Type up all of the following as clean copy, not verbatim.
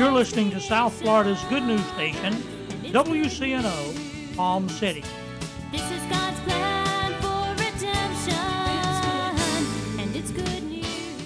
You're listening to South Florida's good news station, WCNO, Palm City. This is God's plan for redemption, and it's good news.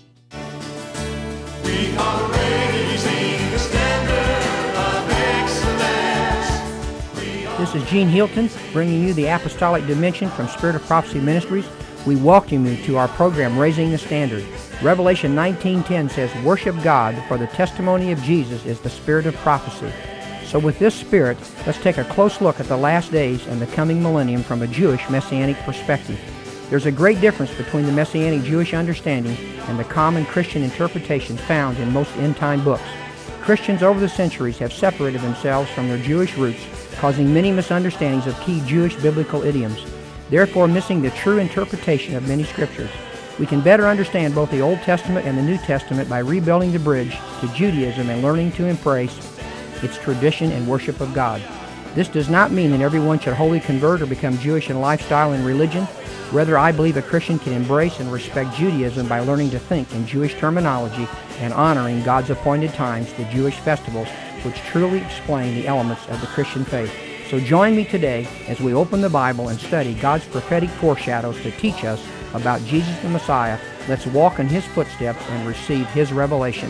We are raising the standard of excellence. This is Gene Hilton bringing you the Apostolic Dimension from Spirit of Prophecy Ministries. We welcome you to our program, Raising the Standard. Revelation 19:10 says, "Worship God, for the testimony of Jesus is the spirit of prophecy." So with this spirit, let's take a close look at the last days and the coming millennium from a Jewish Messianic perspective. There's a great difference between the Messianic Jewish understanding and the common Christian interpretations found in most end-time books. Christians over the centuries have separated themselves from their Jewish roots, causing many misunderstandings of key Jewish biblical idioms, therefore missing the true interpretation of many scriptures. We can better understand both the Old Testament and the New Testament by rebuilding the bridge to Judaism and learning to embrace its tradition and worship of God. This does not mean that everyone should wholly convert or become Jewish in lifestyle and religion. Rather, I believe a Christian can embrace and respect Judaism by learning to think in Jewish terminology and honoring God's appointed times, the Jewish festivals, which truly explain the elements of the Christian faith. So join me today as we open the Bible and study God's prophetic foreshadows to teach us about Jesus the Messiah. Let's walk in His footsteps and receive His revelation.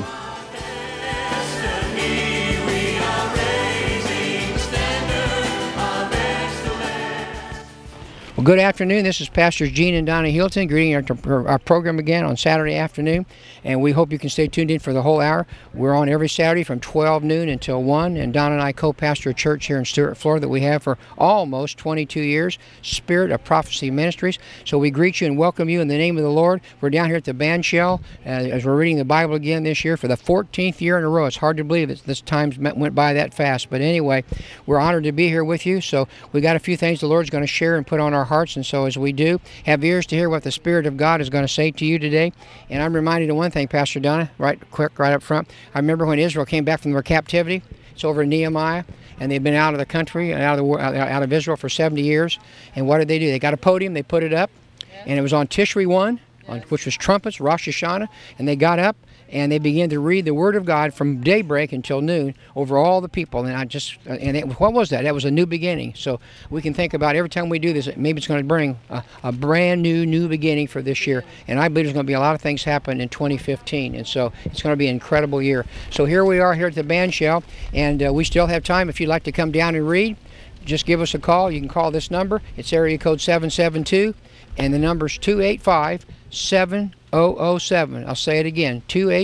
Well, good afternoon. This is Pastors Gene and Donna Hilton greeting our program again on Saturday afternoon, and we hope you can stay tuned in for the whole hour. We're on every Saturday from 12 noon until 1, and Donna and I co-pastor a church here in Stuart, Florida that we have for almost 22 years, Spirit of Prophecy Ministries. So we greet you and welcome you in the name of the Lord. We're down here at the Bandshell as we're reading the Bible again this year for the 14th year in a row. It's hard to believe that this time went by that fast, but anyway, we're honored to be here with you. So we got a few things the Lord's going to share and put on our hearts, and so as we do, have ears to hear what the Spirit of God is going to say to you today. And I'm reminded of one thing, Pastor Donna, right up front. I remember when Israel came back from their captivity. It's over in Nehemiah, and they've been out of the country and out of Israel for 70 years. And what did they do? They got a podium, they put it up, and it was on Tishri 1, which was trumpets, Rosh Hashanah, and they got up and they began to read the Word of God from daybreak until noon over all the people. And what was that? That was a new beginning. So we can think about every time we do this, maybe it's going to bring a brand new beginning for this year. And I believe there's going to be a lot of things happen in 2015. And so it's going to be an incredible year. So here we are here at the Bandshell, and we still have time. If you'd like to come down and read, just give us a call. You can call this number. It's area code 772, and the number's 285-7007. I'll say it again,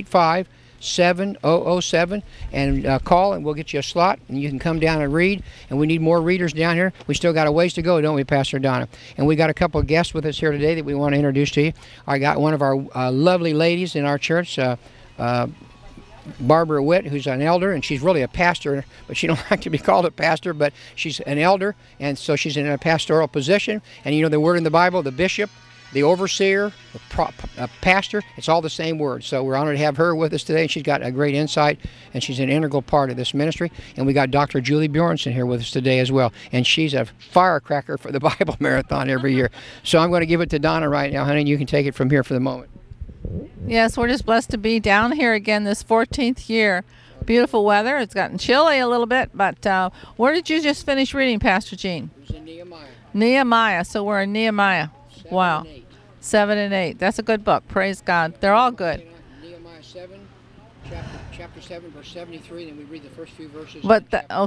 285-7007, and call and we'll get you a slot and you can come down and read. And we need more readers down here. We still got a ways to go, don't we, Pastor Donna? And we got a couple of guests with us here today that we want to introduce to you. I got one of our lovely ladies in our church, Barbara Witt, who's an elder, and she's really a pastor, but she don't like to be called a pastor, but she's an elder, and so she's in a pastoral position. And you know the word in the Bible, the bishop, the overseer, the pastor, it's all the same word. So we're honored to have her with us today, and she's got a great insight, and she's an integral part of this ministry. And we got Dr. Julie Bjornson here with us today as well, and she's a firecracker for the Bible Marathon every year. So I'm going to give it to Donna right now, honey, and you can take it from here for the moment. Yes, we're just blessed to be down here again this 14th year. Beautiful weather. It's gotten chilly a little bit, but where did you just finish reading, Pastor Gene? It was in Nehemiah. Nehemiah. So we're in Nehemiah. 7 and 8. That's a good book. Praise God. They're all good. Nehemiah 7, chapter 7, verse 73, then we read the first few verses. But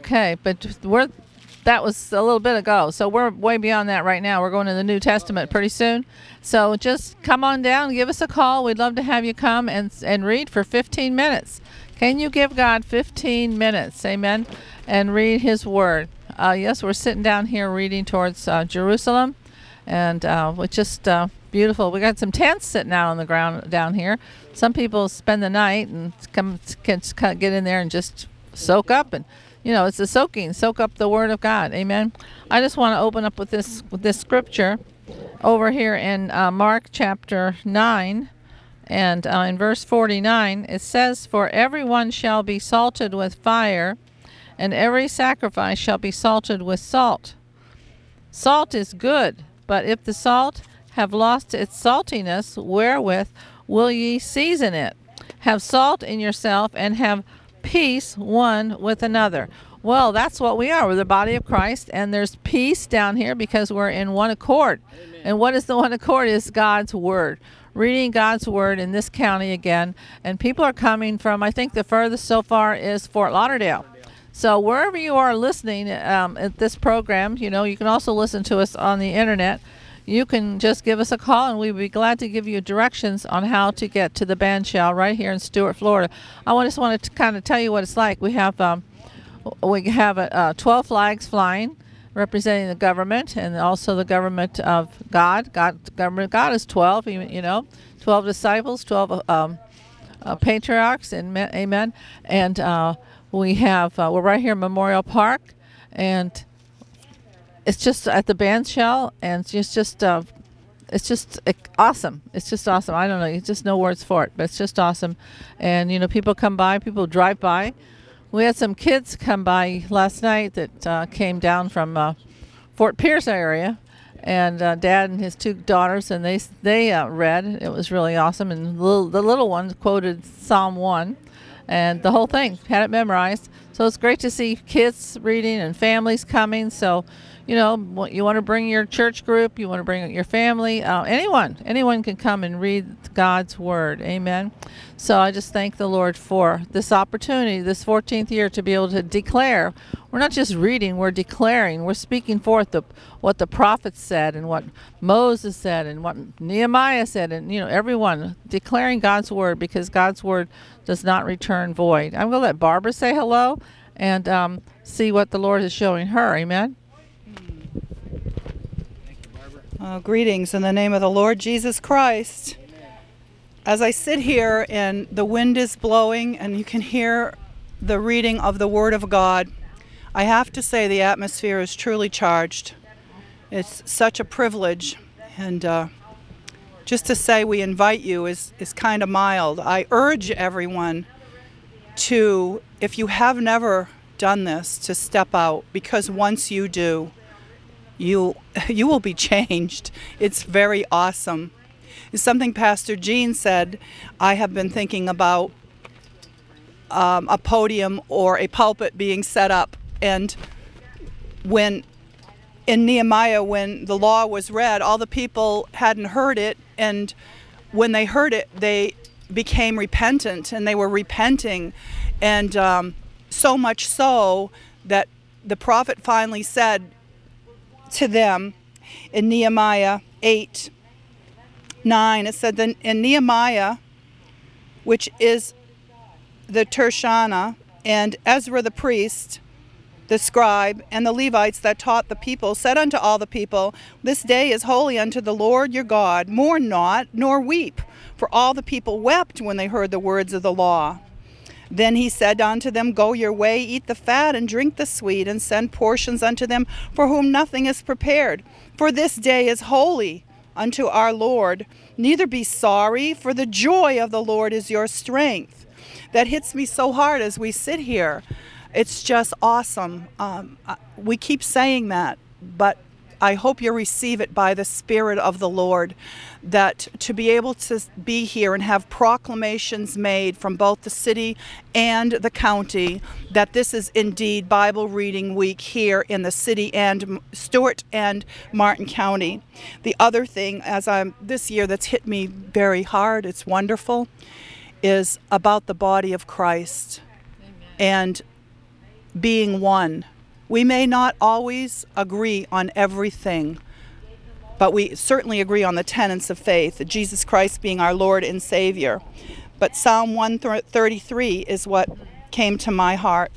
that was a little bit ago. So we're way beyond that right now. We're going to the New Testament pretty soon. So just come on down, give us a call. We'd love to have you come and read for 15 minutes. Can you give God 15 minutes? Amen. And read His Word. Yes, we're sitting down here reading towards Jerusalem. And it's just beautiful. We got some tents sitting out on the ground down here. Some people spend the night and can get in there and just soak up. And, you know, it's a soak up the Word of God. Amen. I just want to open up with this scripture over here in Mark chapter 9. And in verse 49, it says, "For everyone shall be salted with fire, and every sacrifice shall be salted with salt. Salt is good, but if the salt have lost its saltiness, wherewith will ye season it? Have salt in yourself, and have peace one with another. Well, that's what we are. We're the body of Christ, and there's peace down here because we're in one accord. Amen. And what is the one accord? Is God's Word. Reading God's Word in this county again. And people are coming from, I think the furthest so far is Fort Lauderdale. So wherever you are listening at this program, you can also listen to us on the internet. You can just give us a call, and we'd be glad to give you directions on how to get to the band shell right here in Stuart, Florida. I just wanted to kind of tell you what it's like. We have 12 flags flying, representing the government and also the government of God. Government of God is 12. 12 disciples, 12 patriarchs, and amen. And we're right here in Memorial Park, and it's just at the band shell, and it's just awesome. It's just awesome. I don't know. It's just no words for it, but it's just awesome. And people come by, people drive by. We had some kids come by last night that came down from Fort Pierce area, and Dad and his 2 daughters, and they read. It was really awesome. And the little one quoted Psalm 1, and the whole thing, had it memorized. So it's great to see kids reading and families coming. So you want to bring your church group, you want to bring your family, anyone can come and read God's Word. Amen. So I just thank the Lord for this opportunity, this 14th year, to be able to declare. We're not just reading, we're declaring. We're speaking forth what the prophets said, and what Moses said, and what Nehemiah said, and everyone declaring God's Word, because God's Word does not return void. I'm going to let Barbara say hello and see what the Lord is showing her. Amen. Greetings in the name of the Lord Jesus Christ. As I sit here and the wind is blowing and you can hear the reading of the Word of God, I have to say the atmosphere is truly charged. It's such a privilege, and just to say we invite you is kind of mild. I urge everyone to, if you have never done this, to step out, because once you do, you will be changed. It's very awesome. It's something Pastor Gene said. I have been thinking about a podium or a pulpit being set up, and when in Nehemiah, when the law was read, all the people hadn't heard it, and when they heard it, they became repentant, and they were repenting, and so much so that the prophet finally said to them in Nehemiah 8:9, it said, then in Nehemiah, which is the Tershana, and Ezra the priest, the scribe, and the Levites that taught the people, said unto all the people, this day is holy unto the Lord your God. Mourn not, nor weep. For all the people wept when they heard the words of the law. Then he said unto them, go your way, eat the fat, and drink the sweet, and send portions unto them for whom nothing is prepared. For this day is holy unto our Lord. Neither be sorry, for the joy of the Lord is your strength. That hits me so hard as we sit here. It's just awesome. We keep saying that, but I hope you receive it by the Spirit of the Lord, that to be able to be here and have proclamations made from both the city and the county that this is indeed Bible Reading Week here in the city and Stuart and Martin County. The other thing this year that's hit me very hard, it's wonderful, is about the body of Christ. Amen. And being one. We may not always agree on everything, but we certainly agree on the tenets of faith, Jesus Christ being our Lord and Savior. But Psalm 133 is what came to my heart.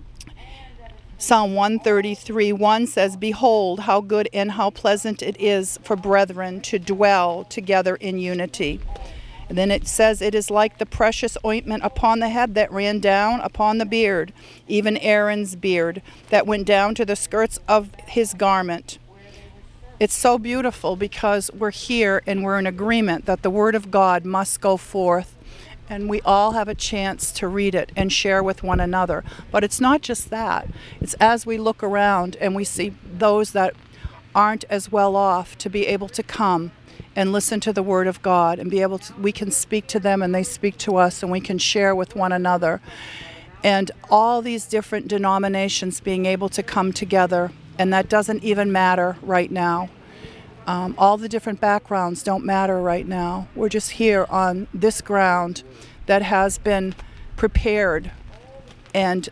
Psalm 133:1 says, behold, how good and how pleasant it is for brethren to dwell together in unity. And then it says, it is like the precious ointment upon the head that ran down upon the beard, even Aaron's beard, that went down to the skirts of his garment. It's so beautiful because we're here and we're in agreement that the Word of God must go forth, and we all have a chance to read it and share with one another. But it's not just that. It's as we look around and we see those that aren't as well off to be able to come and listen to the Word of God and be able to, we can speak to them and they speak to us, and we can share with one another. and all these different denominations being able to come together, and that doesn't even matter right now. All the different backgrounds don't matter right now. We're just here on this ground that has been prepared and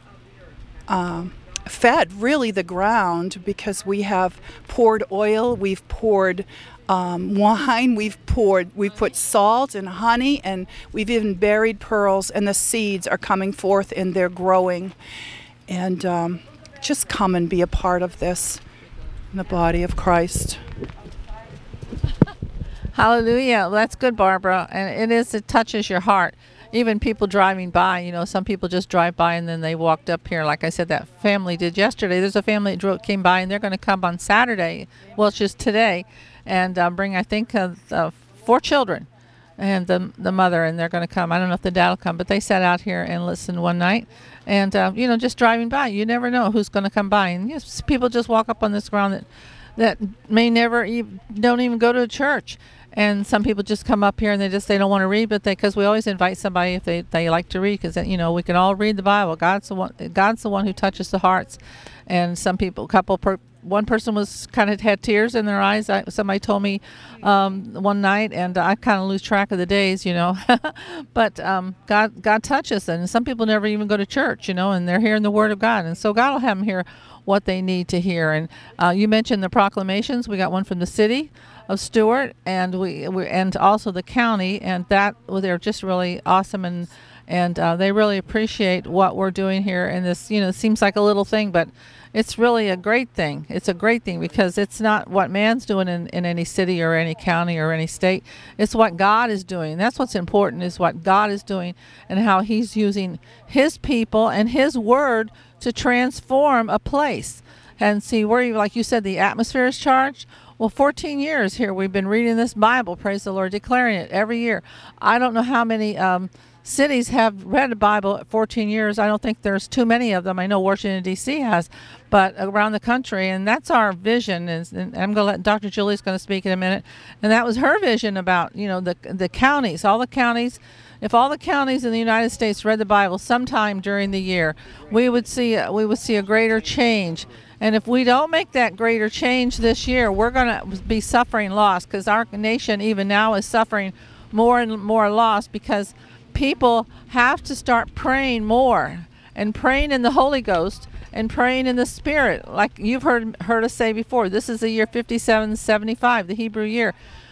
fed really the ground, because we have poured oil, we've poured wine, we've put salt and honey, and we've even buried pearls, and the seeds are coming forth and they're growing. And just come and be a part of this in the body of Christ. Hallelujah. Well, that's good, Barbara. And it touches your heart. Even people driving by, some people just drive by and then they walked up here. Like I said, that family did yesterday. There's a family that came by, and they're going to come on Saturday. Well, it's just today, and bring, I think, 4 children and the mother, and they're going to come. I don't know if the dad will come, but they sat out here and listened one night. And, just driving by, you never know who's going to come by. And yes, people just walk up on this ground that may never don't even go to a church. And some people just come up here and they don't want to read, but because we always invite somebody if they like to read, because we can all read the Bible. God's the one who touches the hearts. And some people, one person was had tears in their eyes. Somebody told me one night, and I kind of lose track of the days, but God touches, and some people never even go to church, and they're hearing the Word of God, and so God will have them hear what they need to hear. And you mentioned the proclamations. We got one from the city of Stuart, and and also the county, and they're just really awesome, and they really appreciate what we're doing here. And this, it seems like a little thing, but it's really a great thing. It's a great thing, because it's not what man's doing in any city or any county or any state. It's what God is doing. That's what's important, is what God is doing and how He's using His people and His Word to transform a place. And see, like you said, the atmosphere is charged. Well, 14 years here we've been reading this Bible, praise the Lord, declaring it every year. I don't know how many cities have read the Bible at 14 years. I don't think there's too many of them. I know Washington, D.C. has, but around the country, and that's our vision. And I'm going to let Dr. Julie's going to speak in a minute. And that was her vision about, the counties, all the counties. If all the counties in the United States read the Bible sometime during the year, we would see a greater change. And if we don't make that greater change this year, we're going to be suffering loss, because our nation even now is suffering more and more loss, because people have to start praying more, and praying in the Holy Ghost and praying in the Spirit. Like you've heard us say before, this is the year 5775, the Hebrew year.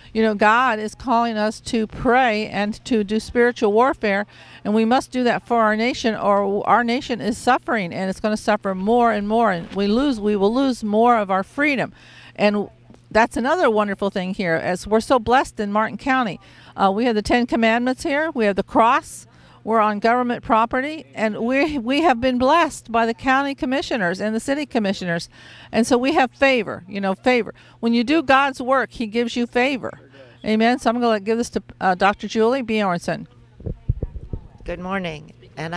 God is calling us to pray and to do spiritual warfare, and we must do that for our nation, or our nation is suffering, and it's going to suffer more and more, and we will lose more of our freedom. And that's another wonderful thing here, as we're so blessed in Martin County. We have the 10 Commandments here. We have the cross. We're on government property, and we have been blessed by the county commissioners and the city commissioners. And so we have favor, favor. When you do God's work, He gives you favor. Amen. So I'm going to give this to Dr. Julie Bjornson. Good morning. And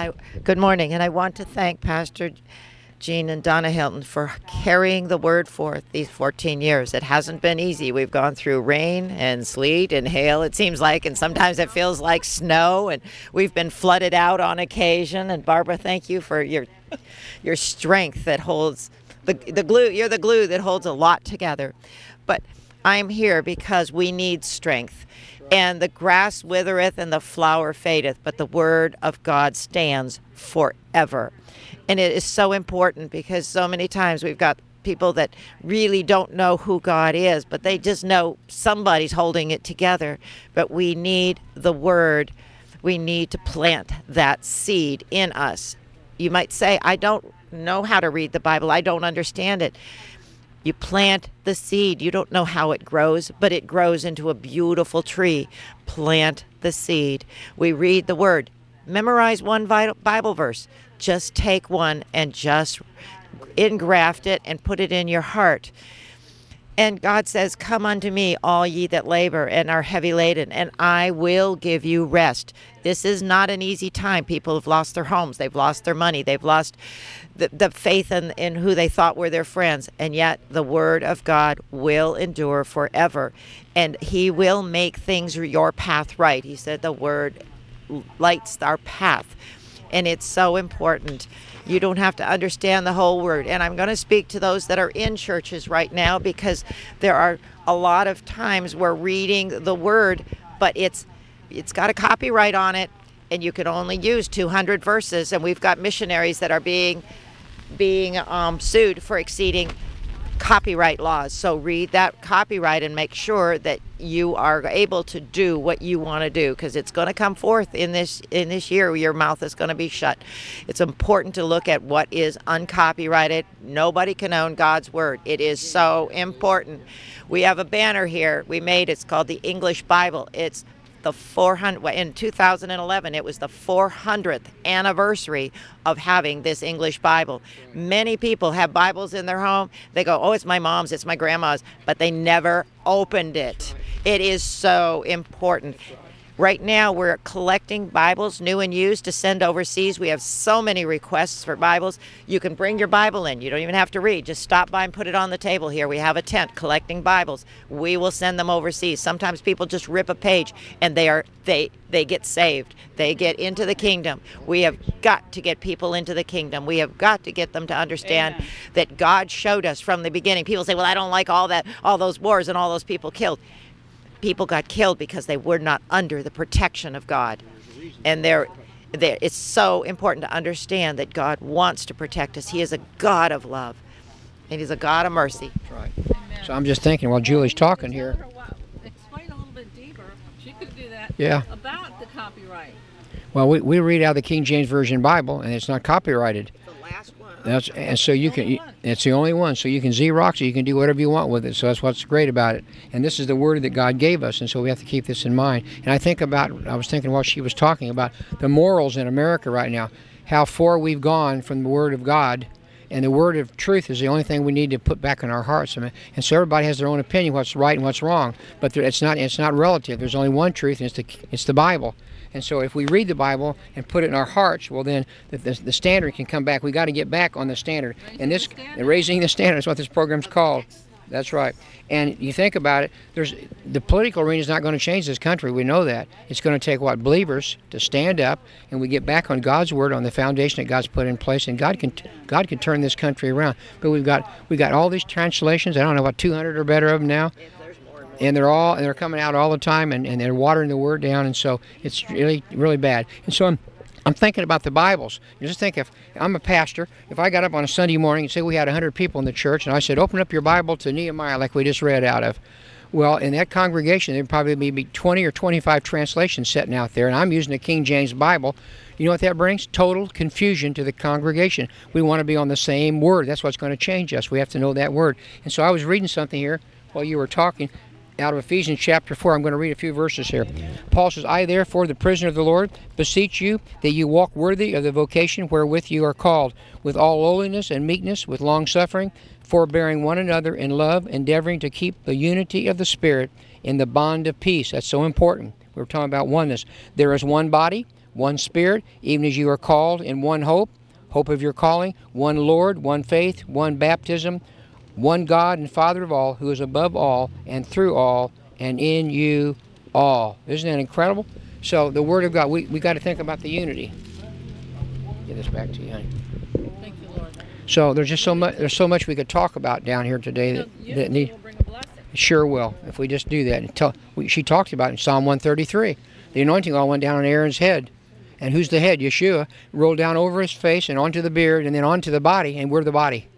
I want to thank Pastor Gene and Donna Hilton for carrying the word forth these 14 years. It hasn't been easy. We've gone through rain and sleet and hail, it seems like, and sometimes it feels like snow, and we've been flooded out on occasion. And Barbara, thank you for your strength that holds the glue. You're the glue that holds a lot together. But I'm here because we need strength. And the grass withereth and the flower fadeth, but the word of God stands forever. And it is so important, because so many times we've got people that really don't know who God is, but they just know somebody's holding it together. But we need the word. We need to plant that seed in us. You might say, I don't know how to read the Bible. I don't understand it. You plant the seed. You don't know how it grows, but it grows into a beautiful tree. Plant the seed. We read the word. Memorize one Bible verse. Just take one and just engraft it and put it in your heart. And God says, come unto me, all ye that labor and are heavy laden, and I will give you rest. This is not an easy time. People have lost their homes. They've lost their money. They've lost the faith in who they thought were their friends. And yet the word of God will endure forever. And He will make things your path right. He said the word lights our path. and it's so important. You don't have to understand the whole word. And I'm going to speak to those that are in churches right now, because there are a lot of times we're reading the word, but it's got a copyright on it, and you can only use 200 verses. And we've got missionaries that are being sued for exceeding copyright laws. So read that copyright and make sure that you are able to do what you want to do, because it's going to come forth in this year. Your mouth is going to be shut. It's important to look at what is uncopyrighted. Nobody can own God's word. It is so important. We have a banner here we made. It's called the English Bible. It's the 400 in 2011. It was the 400th anniversary of having this English Bible. Many people have Bibles in their home. They go, oh, it's my mom's, it's my grandma's, but they never opened it. It is so important. Right now, we're collecting Bibles, new and used, to send overseas. We have so many requests for Bibles. You can bring your Bible in. You don't even have to read. Just stop by and put it on the table here. We have a tent collecting Bibles. We will send them overseas. Sometimes people just rip a page and they get saved. They get into the kingdom. We have got to get people into the kingdom. We have got to get them to understand that God showed us from the beginning. People say, well, I don't like all those wars and all those people killed. People got killed because they were not under the protection of God. And it's so important to understand that God wants to protect us. He is a God of love, and He's a God of mercy. That's right. So I'm just thinking while Julie's talking here. Explain a little bit deeper. She could do that. Yeah. About the copyright. Well, we read out the King James Version Bible, and it's not copyrighted. The last one. And so you can. It's the only one. So you can Xerox it. You can do whatever you want with it. So that's what's great about it. And this is the word that God gave us, and so we have to keep this in mind. And I was thinking while she was talking about the morals in America right now, how far we've gone from the Word of God. And the word of truth is the only thing we need to put back in our hearts. And so everybody has their own opinion, what's right and what's wrong. But it's not relative. There's only one truth, and it's the Bible. And so if we read the Bible and put it in our hearts, well, then the standard can come back. We got to get back on the standard. Raising the standard is what this program's called. That's right. And you think about it, the political arena is not going to change this country. We know that. It's going to take believers to stand up, and we get back on God's word, on the foundation that God's put in place, and God can turn this country around. But we've got all these translations. I don't know, about 200 or better of them now. And they're coming out all the time, and they're watering the word down, and so it's really, really bad. And so I'm thinking about the Bibles. You just think, if I'm a pastor, if I got up on a Sunday morning and say we had 100 people in the church, and I said, open up your Bible to Nehemiah like we just read out of. Well, in that congregation, there'd probably be 20 or 25 translations sitting out there, and I'm using the King James Bible. You know what that brings? Total confusion to the congregation. We want to be on the same word. That's what's going to change us. We have to know that word. And so I was reading something here while you were talking, out of Ephesians chapter 4. I'm going to read a few verses here. Paul says, I therefore, the prisoner of the Lord, beseech you that you walk worthy of the vocation wherewith you are called, with all lowliness and meekness, with long-suffering, forbearing one another in love, endeavoring to keep the unity of the Spirit in the bond of peace. That's so important. We're talking about oneness. There is one body, one Spirit, even as you are called in one hope of your calling, one Lord, one faith, one baptism, one God and Father of all, who is above all and through all and in you all. Isn't that incredible? So the Word of God, we got to think about the unity. Get this back to you, honey. Thank you, Lord. So there's just so much we could talk about down here today that need. Will bring a blessing. Sure will, if we just do that. She talked about it in Psalm 133. The anointing oil went down on Aaron's head. And who's the head? Yeshua. Rolled down over his face and onto the beard and then onto the body, and we're the body.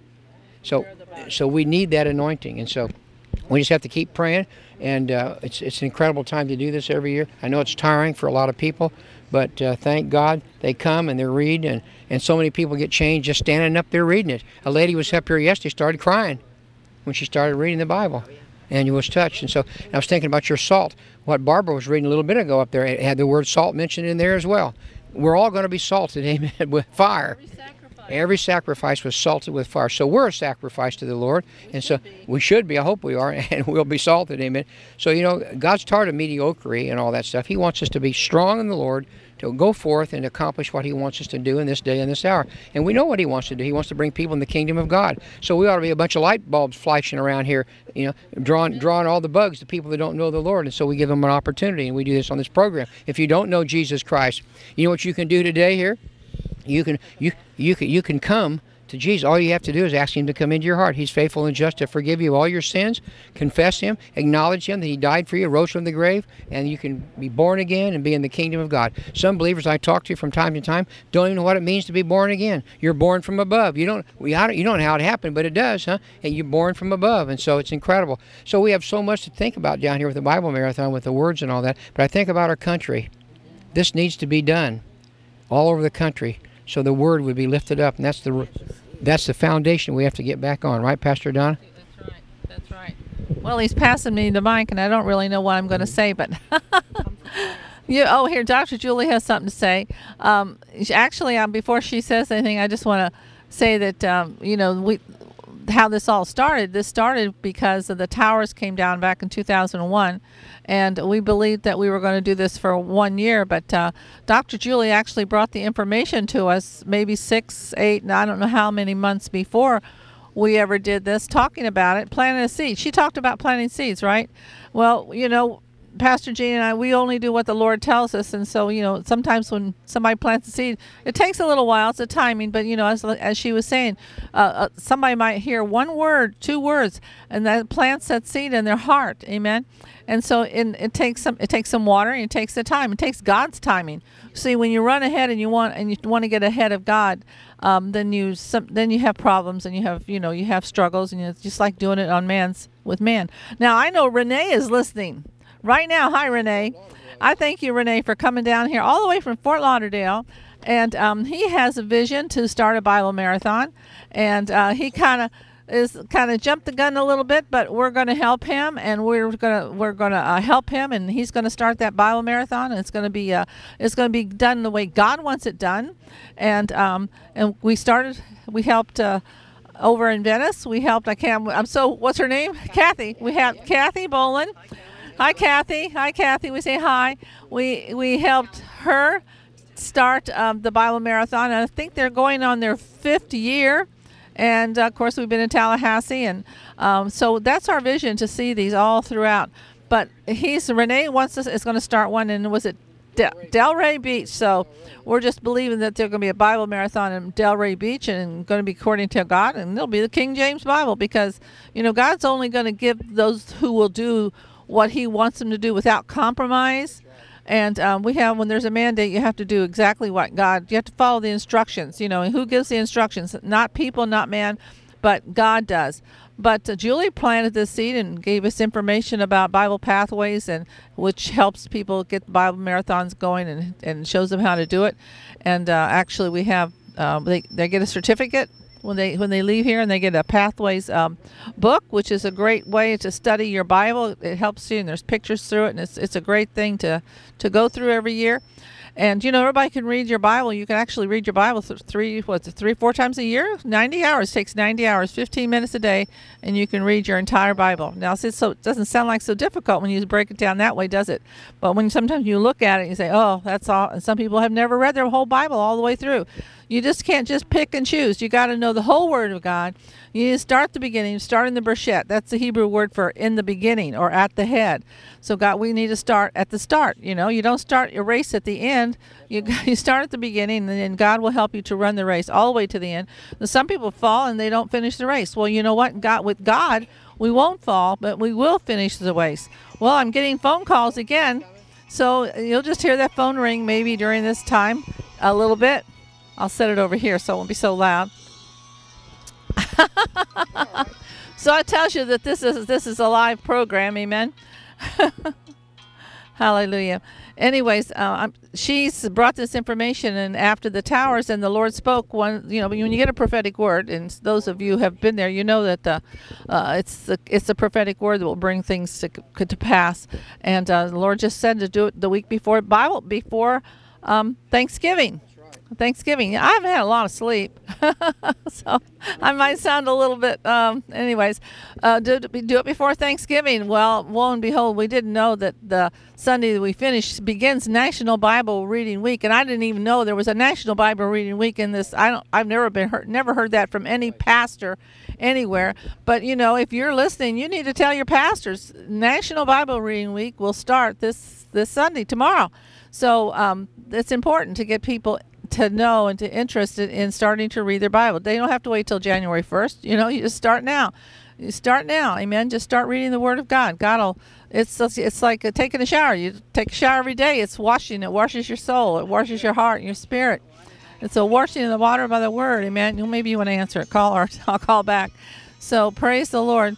So we need that anointing, and so we just have to keep praying, and it's an incredible time to do this every year. I know it's tiring for a lot of people, but thank God they come and they read, and so many people get changed just standing up there reading it. A lady was up here yesterday, started crying when she started reading the Bible, and you was touched. And so I was thinking about your salt. What Barbara was reading a little bit ago up there, it had the word salt mentioned in there as well. We're all going to be salted, amen, with fire. Every sacrifice was salted with fire. So we're a sacrifice to the Lord. And so we should be. I hope we are. And we'll be salted. Amen. So, God's tired of mediocrity and all that stuff. He wants us to be strong in the Lord, to go forth and accomplish what He wants us to do in this day and this hour. And we know what He wants to do. He wants to bring people in the kingdom of God. So we ought to be a bunch of light bulbs flashing around here, drawing all the bugs, the people that don't know the Lord. And so we give them an opportunity, and we do this on this program. If you don't know Jesus Christ, you know what you can do today here? You can come to Jesus. All you have to do is ask him to come into your heart. He's faithful and just to forgive you of all your sins. Confess him, acknowledge him that he died for you, rose from the grave, and you can be born again and be in the kingdom of God. Some believers I talk to from time to time don't even know what it means to be born again. You're born from above. You don't know how it happened, but it does, huh? And you're born from above, and so it's incredible. So we have so much to think about down here with the Bible Marathon, with the words and all that. But I think about our country. This needs to be done all over the country, so the word would be lifted up, and that's the foundation we have to get back on, right, Pastor Donna? That's right. Well, he's passing me the mic, and I don't really know what I'm going to say, but here, Dr. Julie has something to say. Actually, before she says anything, I just want to say that how this all started. This started because the towers came down back in 2001, and we believed that we were going to do this for 1 year, but Dr. Julie actually brought the information to us maybe 6, 8, and I don't know how many months before we ever did this, talking about it, planting a seed. She talked about planting seeds, right? Well, Pastor Gene and I, we only do what the Lord tells us, and so sometimes when somebody plants a seed, it takes a little while. It's a timing, but as she was saying, somebody might hear one word, 2 words, and that plants that seed in their heart. Amen. And so it takes some water, and it takes the time. It takes God's timing. See, when you run ahead and you want to get ahead of God, then you have problems, and you have struggles, and it's just like doing it with man. Now I know Renee is listening right now. Hi, Renee. I thank you, Renee, for coming down here all the way from Fort Lauderdale. And he has a vision to start a Bible marathon. And he kind of jumped the gun a little bit, but we're going to help him, and we're gonna help him, and he's going to start that Bible marathon. And it's going to be done the way God wants it done. And we helped. Over in Venice, we helped. What's her name? Kathy. We have Kathy Boland. Hi, Kathy. We say hi. We helped her start the Bible Marathon, and I think they're going on their 5th year. And, of course, we've been in Tallahassee, and so that's our vision, to see these all throughout. But Renee is going to start one, and was it Delray Beach? So we're just believing that there's going to be a Bible Marathon in Delray Beach, and going to be according to God, and it'll be the King James Bible, because, God's only going to give those who will do what he wants them to do without compromise. And when there's a mandate, you have to do exactly what God, you have to follow the instructions, and who gives the instructions? Not people, not man, but God does. But Julie planted this seed and gave us information about Bible Pathways, and which helps people get Bible marathons going, and shows them how to do it. And actually we have, they get a certificate when they leave here, and they get a Pathways book, which is a great way to study your Bible. It helps you, and there's pictures through it, and it's a great thing to go through every year. And everybody can read your Bible. You can actually read your Bible 3-4 times a year. 90 hours. Takes 90 hours, 15 minutes a day, and you can read your entire Bible. Now, so it doesn't sound like so difficult when you break it down that way, does it? But when sometimes you look at it, you say, "Oh, that's all." And some people have never read their whole Bible all the way through. You just can't just pick and choose. You got to know the whole Word of God. You need to start the beginning, start in the Bereshit. That's the Hebrew word for in the beginning, or at the head. So we need to start at the start. You don't start your race at the end. You start at the beginning, and then God will help you to run the race all the way to the end. Some people fall and they don't finish the race. Well, you know what? With God, we won't fall, but we will finish the race. Well, I'm getting phone calls again, so you'll just hear that phone ring maybe during this time a little bit. I'll set it over here so it won't be so loud. So it tells you that this is a live program. Amen. Hallelujah. Anyways, she's brought this information, and after the towers, and the Lord spoke when you get a prophetic word, and those of you who have been there, you know that it's the prophetic word that will bring things to pass. And the Lord just said to do it the week before Thanksgiving. Thanksgiving. I haven't had a lot of sleep, so I might sound a little bit. Anyways, do it before Thanksgiving. Well, lo and behold, we didn't know that the Sunday that we finished begins National Bible Reading Week, and I didn't even know there was a National Bible Reading Week in this. I've never heard that from any pastor anywhere. But if you're listening, you need to tell your pastors. National Bible Reading Week will start this Sunday, tomorrow. So it's important to get people to know and to interested in starting to read their Bible. They don't have to wait till January 1st. You know, you just start now. You start now. Amen. Just start reading the Word of God. It's like taking a shower. You take a shower every day. It's washing. It washes your soul. It washes your heart and your spirit. It's a washing in the water by the Word. Amen. Maybe you want to answer it. Call, or I'll call back. So praise the Lord.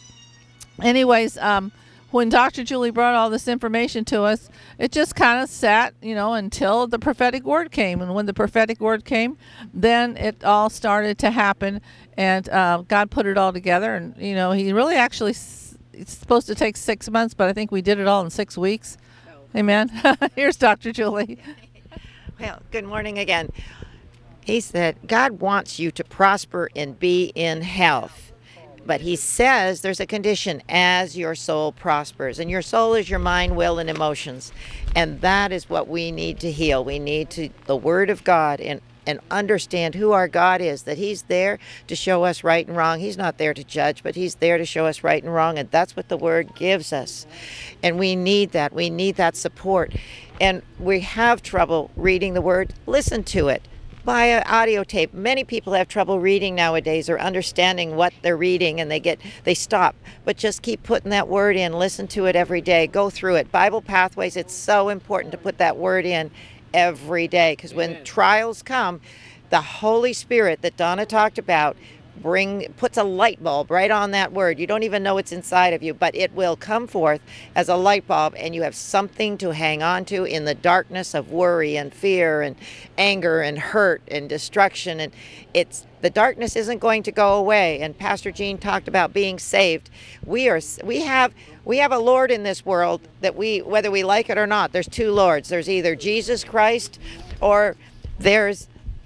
Anyways, when Dr. Julie brought all this information to us, it just kind of sat, until the prophetic word came. And when the prophetic word came, then it all started to happen. And God put it all together. And, he really actually, it's supposed to take 6 months, but I think we did it all in 6 weeks. Amen. Here's Dr. Julie. Well, good morning again. He said, God wants you to prosper and be in health. But he says there's a condition, as your soul prospers. And your soul is your mind, will, and emotions. And that is what we need to heal. We need the Word of God and understand who our God is, that he's there to show us right and wrong. He's not there to judge, but he's there to show us right and wrong. And that's what the Word gives us. And we need that. We need that support. And we have trouble reading the Word. Listen to it. Buy an audio tape. Many people have trouble reading nowadays or understanding what they're reading, and they stop. But just keep putting that word in. Listen to it every day. Go through it. Bible Pathways, it's so important to put that word in every day, because when trials come, the Holy Spirit that Donna talked about puts a light bulb right on that word. You don't even know it's inside of you, but it will come forth as a light bulb, and you have something to hang on to in the darkness of worry and fear and anger and hurt and destruction. And the darkness isn't going to go away. And Pastor Gene talked about being saved. We have a Lord in this world that whether we like it or not, there's two Lords. There's either Jesus Christ or there's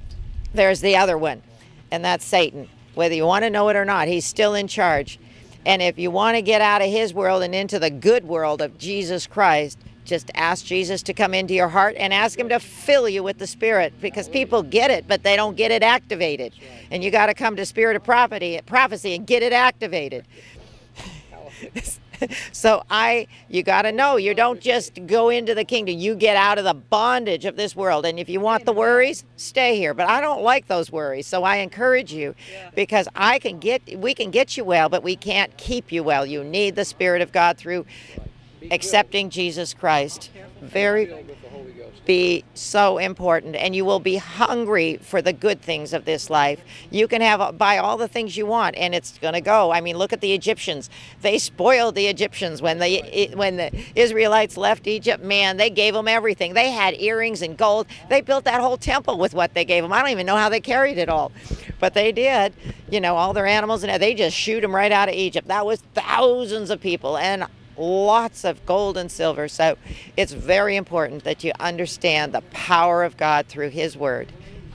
the other one, and that's Satan. Whether you want to know it or not, he's still in charge. And if you want to get out of his world and into the good world of Jesus Christ, just ask Jesus to come into your heart and ask him to fill you with the Spirit, because people get it, but they don't get it activated. And you got to come to Spirit of Prophecy and get it activated. So you got to know, you don't just go into the kingdom. You get out of the bondage of this world. And if you want the worries, stay here. But I don't like those worries. So I encourage you, because we can get you well, but we can't keep you well. You need the Spirit of God through accepting Jesus Christ. Be so important, and you will be hungry for the good things of this life. You can buy all the things you want, and it's going to go. I mean, look at the Egyptians. They spoiled the Egyptians when the Israelites left Egypt. Man, they gave them everything. They had earrings and gold. They built that whole temple with what they gave them. I don't even know how they carried it all, but they did. All their animals, and they just shoot them right out of Egypt. That was thousands of people and lots of gold and silver. So it's very important that you understand the power of God through his word.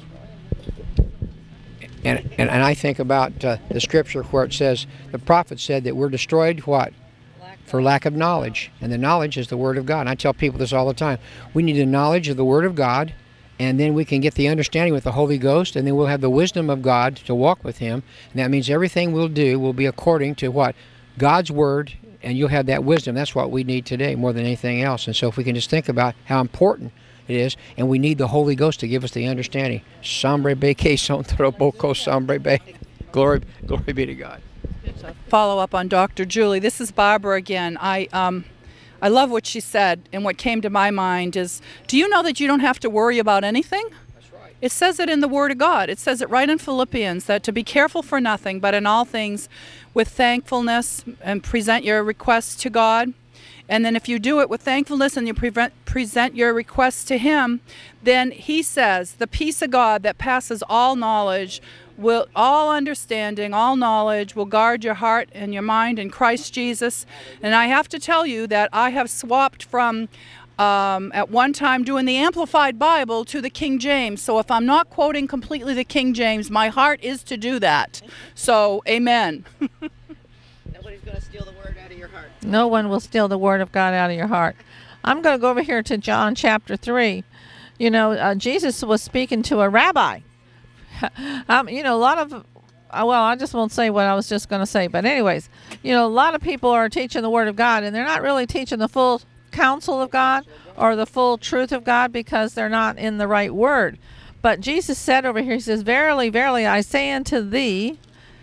And I think about the scripture where it says, the prophet said that we're destroyed, what? For lack of knowledge. And the knowledge is the word of God. And I tell people this all the time. We need the knowledge of the word of God, and then we can get the understanding with the Holy Ghost, and then we'll have the wisdom of God to walk with him. And that means everything we'll do will be according to what? God's word. And you'll have that wisdom. That's what we need today more than anything else. And so if we can just think about how important it is, and we need the Holy Ghost to give us the understanding. Sombre be que son tropoco sombre be. Glory be to God. Follow up on Dr. Julie. This is Barbara again. I love what she said, and what came to my mind is, do you know that you don't have to worry about anything? It says it in the Word of God. It says it right in Philippians, that to be careful for nothing, but in all things with thankfulness, and present your requests to God. And then if you do it with thankfulness and you present your requests to him, then he says, the peace of God that passes all knowledge, all understanding, all knowledge, will guard your heart and your mind in Christ Jesus. And I have to tell you that I have swapped from at one time doing the Amplified Bible to the King James. So if I'm not quoting completely the King James, my heart is to do that. So, amen. Nobody's going to steal the word out of your heart. No one will steal the word of God out of your heart. I'm going to go over here to John chapter 3. Jesus was speaking to a rabbi. A lot of, I just won't say what I was just going to say. But anyways, a lot of people are teaching the word of God, and they're not really teaching the full counsel of God or the full truth of God, because they're not in the right word. But Jesus said over here, he says, "Verily, verily, I say unto thee,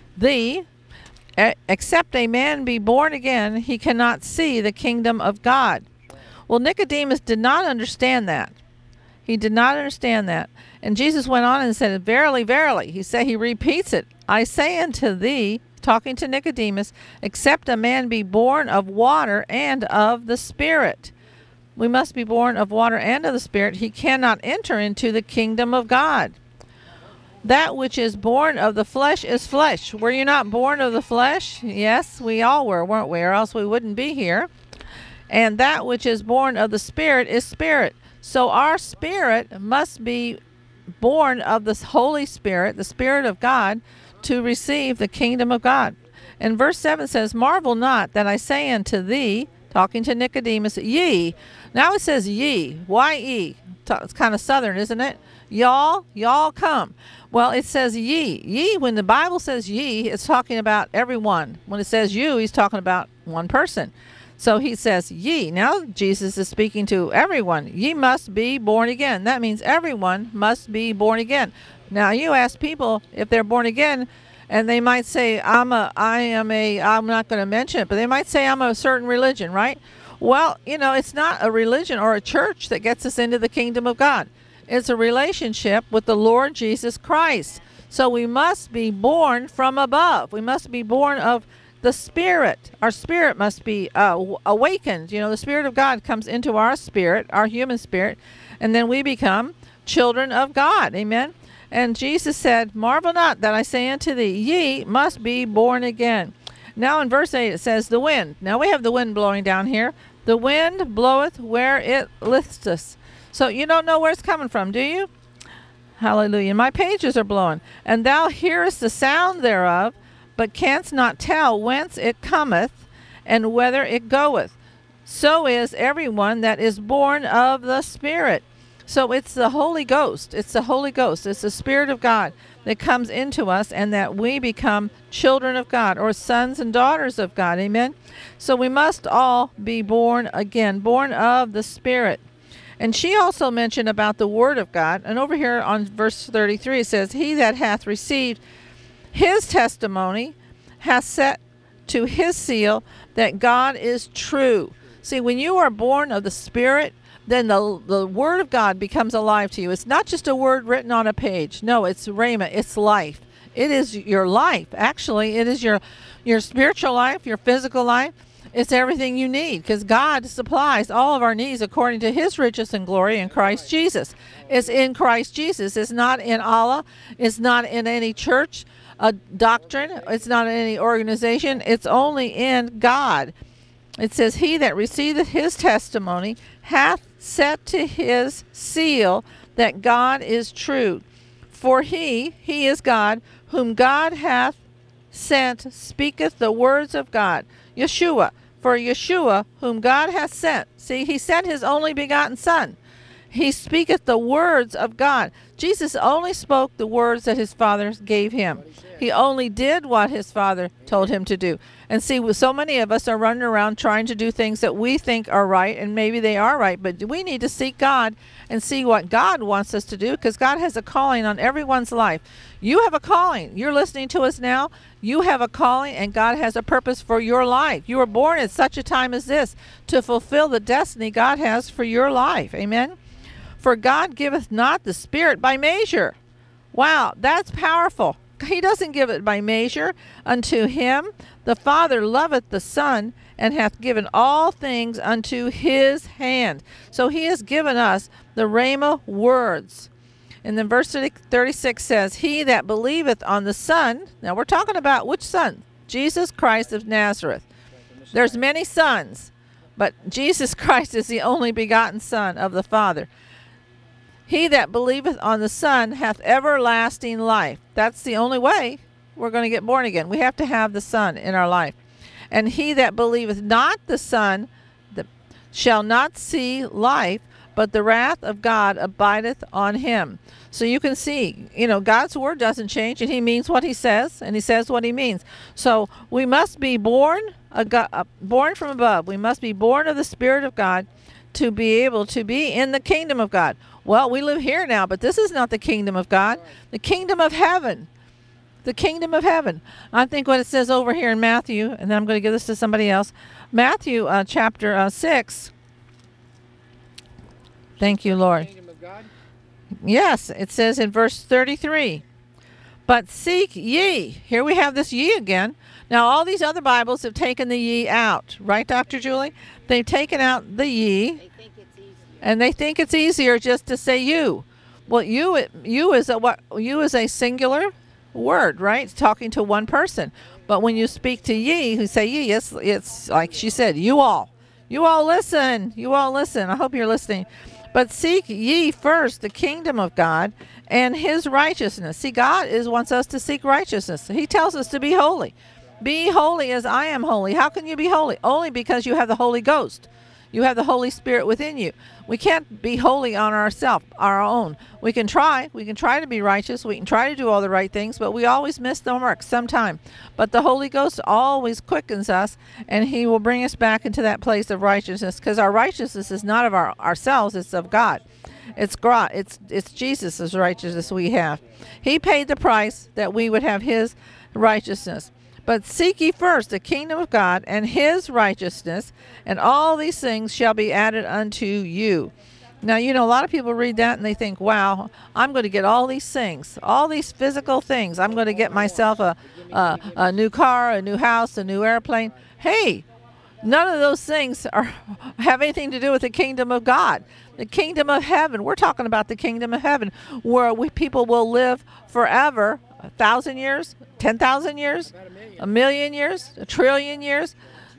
except a man be born again, he cannot see the kingdom of God." Well, Nicodemus did not understand that. He did not understand that. And Jesus went on and said, "Verily, verily." He repeats it. "I say unto thee," talking to Nicodemus, "except a man be born of water and of the Spirit." We must be born of water and of the Spirit. He cannot enter into the kingdom of God. That which is born of the flesh is flesh. Were you not born of the flesh? Yes, we all were, weren't we? Or else we wouldn't be here. And that which is born of the Spirit is spirit. So our spirit must be born of the Holy Spirit, the Spirit of God, to receive the kingdom of God. And verse 7 says, "Marvel not that I say unto thee," talking to Nicodemus, "ye." Now it says ye. Why ye? It's kind of southern, isn't it? Y'all come. Well, it says ye. Ye, when the Bible says ye, it's talking about everyone. When it says you, he's talking about one person. So he says ye. Now Jesus is speaking to everyone. Ye must be born again. That means everyone must be born again. Now you ask people if they're born again, and they might say, I'm not going to mention it, but they might say I'm a certain religion, right? Well, it's not a religion or a church that gets us into the kingdom of God. It's a relationship with the Lord Jesus Christ. So we must be born from above. We must be born of the Spirit. Our spirit must be awakened. The Spirit of God comes into our spirit, our human spirit, and then we become children of God. Amen. And Jesus said, "Marvel not that I say unto thee, ye must be born again." Now in verse 8 it says, "The wind." Now we have the wind blowing down here. "The wind bloweth where it listeth." So you don't know where it's coming from, do you? Hallelujah. My pages are blowing. "And thou hearest the sound thereof, but canst not tell whence it cometh, and whither it goeth. So is everyone that is born of the Spirit." So it's the Holy Ghost. It's the Holy Ghost. It's the Spirit of God that comes into us, and that we become children of God, or sons and daughters of God. Amen. So we must all be born again, born of the Spirit. And she also mentioned about the Word of God. And over here on verse 33 it says, "He that hath received his testimony hath set to his seal that God is true." See, when you are born of the Spirit, then the Word of God becomes alive to you. It's not just a word written on a page. No, it's rhema. It's life. It is your life. Actually, it is your spiritual life, your physical life. It's everything you need, because God supplies all of our needs according to his riches and glory in Christ Jesus. It's in Christ Jesus. It's not in Allah. It's not in any church doctrine. It's not in any organization. It's only in God. It says, "He that receiveth his testimony hath set to his seal that God is true. For he is God, whom God hath sent, speaketh the words of God." Yeshua. For Yeshua, whom God hath sent. See, he sent his only begotten Son. He speaketh the words of God. Jesus only spoke the words that his Father gave him. He only did what his Father told him to do. And see, so many of us are running around trying to do things that we think are right, and maybe they are right, but we need to seek God and see what God wants us to do, because God has a calling on everyone's life. You have a calling. You're listening to us now. You have a calling, and God has a purpose for your life. You were born at such a time as this to fulfill the destiny God has for your life. Amen. "For God giveth not the Spirit by measure." Wow, that's powerful. He doesn't give it by measure. "Unto him the Father loveth the Son, and hath given all things unto his hand." So he has given us the Rhema words. And then verse 36 says, "He that believeth on the Son." Now we're talking about which Son? Jesus Christ of Nazareth. There's many sons, but Jesus Christ is the only begotten Son of the Father. "He that believeth on the Son hath everlasting life." That's the only way we're going to get born again. We have to have the Son in our life. "And he that believeth not the Son shall not see life, but the wrath of God abideth on him." So you can see, God's word doesn't change, and he means what he says, and he says what he means. So we must be born from above. We must be born of the Spirit of God to be able to be in the kingdom of God. Well, we live here now, but this is not the kingdom of God. The kingdom of heaven. The kingdom of heaven. I think what it says over here in Matthew, and then I'm going to give this to somebody else. Matthew chapter 6. Thank you, Lord. Yes, it says in verse 33. But seek ye. Here we have this ye again. Now, all these other Bibles have taken the ye out. Right, Dr. Julie? They've taken out the ye. And they think it's easier just to say you. Well, you is a singular word, right? It's talking to one person. But when you speak to ye, who say ye, it's like she said, you all listen. You all listen. I hope you're listening. But seek ye first the kingdom of God and his righteousness. See, God wants us to seek righteousness. He tells us to be holy. Be holy as I am holy. How can you be holy? Only because you have the Holy Ghost. You have the Holy Spirit within you. We can't be holy on our own. We can try to be righteous. We can try to do all the right things, but we always miss the mark sometime. But the Holy Ghost always quickens us, and he will bring us back into that place of righteousness, because our righteousness is not of ourselves, it's of God. It's God. It's Jesus' righteousness we have. He paid the price that we would have his righteousness. But seek ye first the kingdom of God and his righteousness, and all these things shall be added unto you. Now, a lot of people read that and they think, wow, I'm going to get all these things, all these physical things. I'm going to get myself a new car, a new house, a new airplane. Hey, none of those things have anything to do with the kingdom of God. The kingdom of heaven. We're talking about the kingdom of heaven, where people will live forever. 1,000 years, 10,000 years, 1,000,000 years, 1,000,000,000,000 years.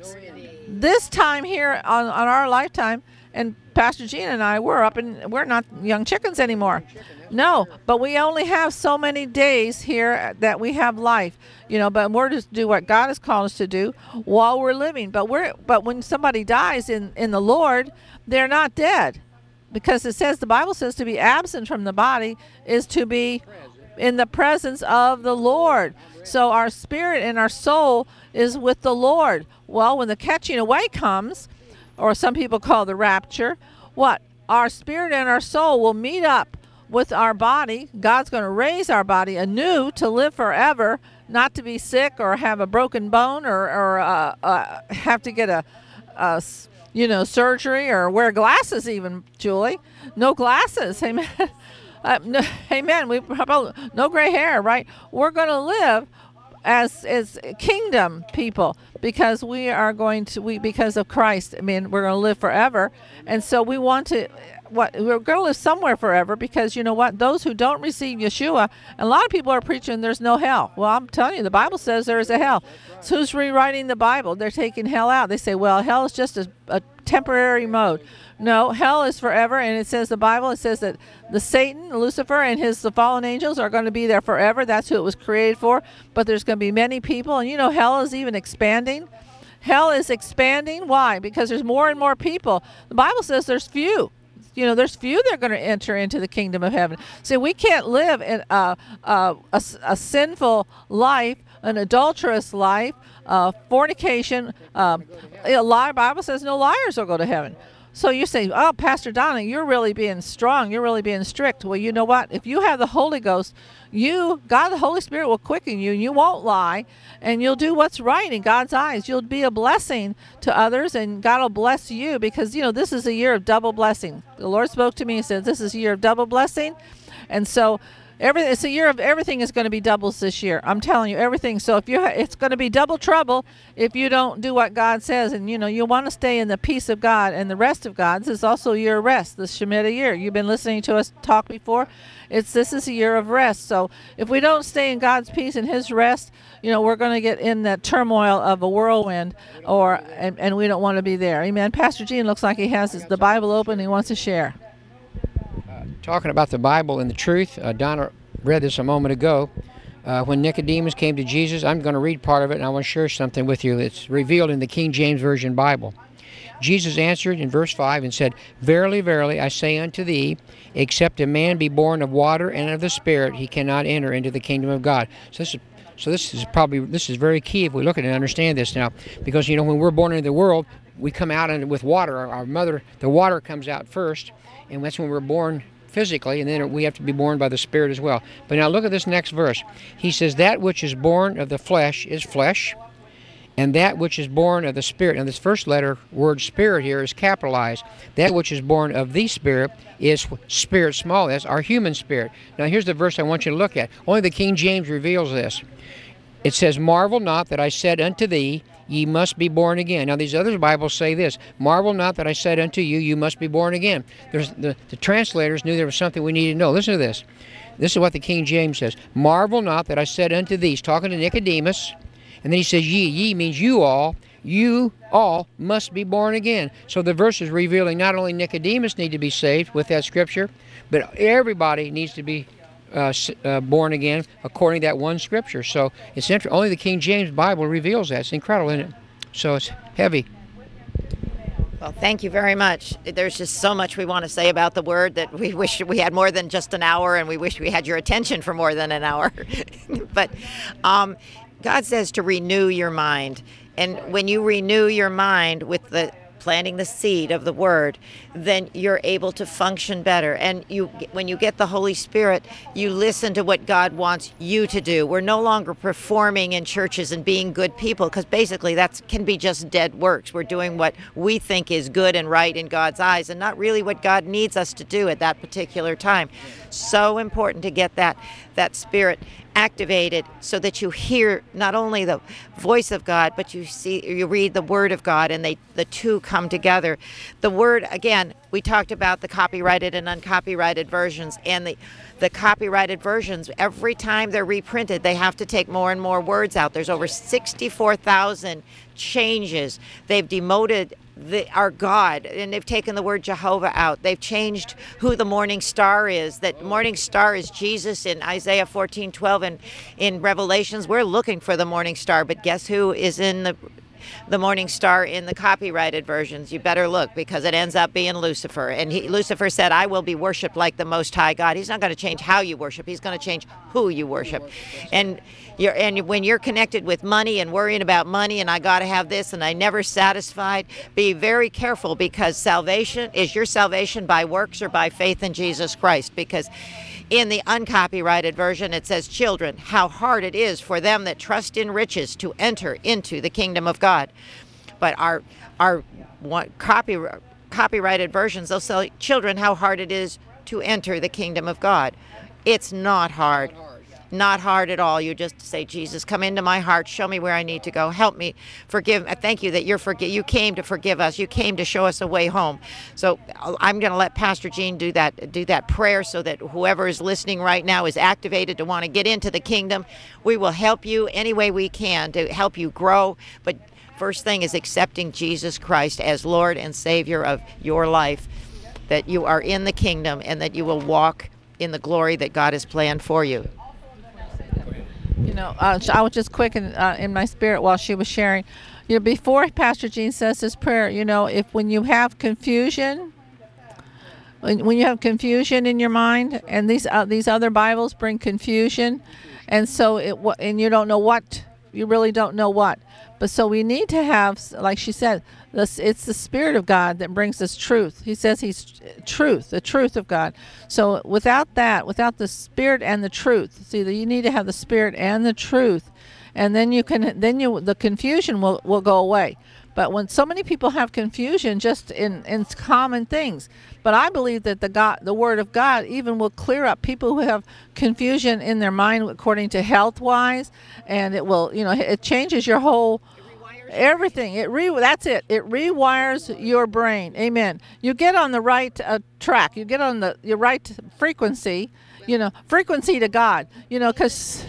This time here on our lifetime, and Pastor Gina and I, we're not young chickens anymore. No, but we only have so many days here that we have life, but we're just do what God has called us to do while we're living. But when somebody dies in the Lord, they're not dead, because the Bible says to be absent from the body is to be in the presence of the Lord. So our spirit and our soul is with the Lord. Well, when the catching away comes, or some people call the rapture, our spirit and our soul will meet up with our body. God's going to raise our body anew to live forever, not to be sick or have a broken bone or have to get a surgery or wear glasses even, Julie. No glasses. Amen. Amen. No gray hair, right? We're going to live as kingdom people, because because of Christ. We're going to live forever, and so we want to. We're going to live somewhere forever, because you know what? Those who don't receive Yeshua, and a lot of people are preaching there's no hell. Well, I'm telling you, the Bible says there is a hell. So who's rewriting the Bible? They're taking hell out. They say, well, hell is just a temporary mode. No, hell is forever, and it says it says that the Satan, Lucifer, and the fallen angels are going to be there forever. That's who it was created for. But there's going to be many people, and hell is even expanding. Hell is expanding. Why? Because there's more and more people. The Bible says there's few. There's few that are going to enter into the kingdom of heaven. So we can't live in a sinful life, an adulterous life, fornication. The Bible says no liars will go to heaven. So you say, oh, Pastor Donna, you're really being strong. You're really being strict. Well, you know what? If you have the Holy Ghost, God, the Holy Spirit will quicken you. You won't lie, and you'll do what's right in God's eyes. You'll be a blessing to others, and God will bless you, because, this is a year of double blessing. The Lord spoke to me and said, this is a year of double blessing. And so it's a year of everything is going to be doubles this year. I'm telling you, everything. So it's going to be double trouble if you don't do what God says. And you want to stay in the peace of God and the rest of God. This is also a year of rest, the Shemitah year. You've been listening to us talk before. This is a year of rest. So if we don't stay in God's peace and his rest, we're going to get in that turmoil of a whirlwind, and we don't want to be there. Amen. Pastor Gene looks like he has the Bible open. He wants to share. Talking about the Bible and the truth, Donna read this a moment ago. When Nicodemus came to Jesus, I'm going to read part of it, and I want to share something with you. It's revealed in the King James Version Bible. Jesus answered in verse 5 and said, Verily, verily, I say unto thee, except a man be born of water and of the Spirit, he cannot enter into the kingdom of God. So this is very key if we look at it and understand this now, because when we're born into the world, we come out and with water. Our mother, the water comes out first, and that's when we're born physically, and then we have to be born by the Spirit as well. But now look at this next verse. He says, that which is born of the flesh is flesh, and that which is born of the Spirit. And this first letter word Spirit here is capitalized. That which is born of the Spirit is spirit, small s, our human spirit. Now here's the verse I want you to look at. Only the King James reveals this. It says, marvel not that I said unto thee, ye must be born again. Now these other Bibles say this, marvel not that I said unto you, you must be born again. The translators knew there was something we needed to know. Listen to this. This is what the King James says. Marvel not that I said unto thee. He's talking to Nicodemus. And then he says, ye. Ye means you all must be born again. So the verse is revealing not only Nicodemus need to be saved with that scripture, but everybody needs to be born again according to that one scripture. So it's only the King James Bible reveals that. It's incredible, isn't it? So it's heavy. Well, thank you very much. There's just so much we want to say about the Word that we wish we had more than just an hour, and we wish we had your attention for more than an hour. But God says to renew your mind. And when you renew your mind with the planting the seed of the Word, then you're able to function better. And when you get the Holy Spirit, you listen to what God wants you to do. We're no longer performing in churches and being good people, because basically that can be just dead works. We're doing what we think is good and right in God's eyes, and not really what God needs us to do at that particular time. So important to get that Spirit activated so that you hear not only the voice of God, but you read the Word of God, and the two come together. The Word, again, we talked about the copyrighted and uncopyrighted versions, and the copyrighted versions, every time they're reprinted, they have to take more and more words out. There's over 64,000 changes. They've demoted our God, and they've taken the word Jehovah out. They've changed who the morning star is. That morning star is Jesus in Isaiah 14:12, and in Revelations we're looking for the morning star, but guess who is in the morning star in the copyrighted versions? You better look, because it ends up being Lucifer. And Lucifer said, I will be worshipped like the Most High God. He's not going to change how you worship. He's going to change who you worship. And when you're connected with money and worrying about money, and I got to have this, and I never satisfied, be very careful, because salvation, is your salvation by works or by faith in Jesus Christ? Because in the uncopyrighted version, it says, children, how hard it is for them that trust in riches to enter into the kingdom of God. But our copyrighted versions, they'll say, children, how hard it is to enter the kingdom of God. It's not hard. Not hard at all. You just say, Jesus, come into my heart. Show me where I need to go. Help me. Forgive. Thank you that you came to forgive us. You came to show us a way home. So I'm going to let Pastor Gene do that prayer, so that whoever is listening right now is activated to want to get into the kingdom. We will help you any way we can to help you grow. But first thing is accepting Jesus Christ as Lord and Savior of your life, that you are in the kingdom and that you will walk in the glory that God has planned for you. You know, I was just quick in my spirit while she was sharing. You know, before Pastor Gene says this prayer, you know, when you have confusion, when you have confusion in your mind, and these other Bibles bring confusion, and so and you don't know what, you really don't know what. But so we need to have, like she said, it's the Spirit of God that brings us truth. He says He's truth, the truth of God. So without that, without the Spirit and the truth, see, you need to have the Spirit and the truth, and then the confusion will go away. But when so many people have confusion just in common things, but I believe that the Word of God even will clear up people who have confusion in their mind according to health-wise, and it will, you know, it changes your whole everything. That's it. It rewires your brain. Amen. You get on the right track. You get on your right frequency. You know, frequency to God. You know, because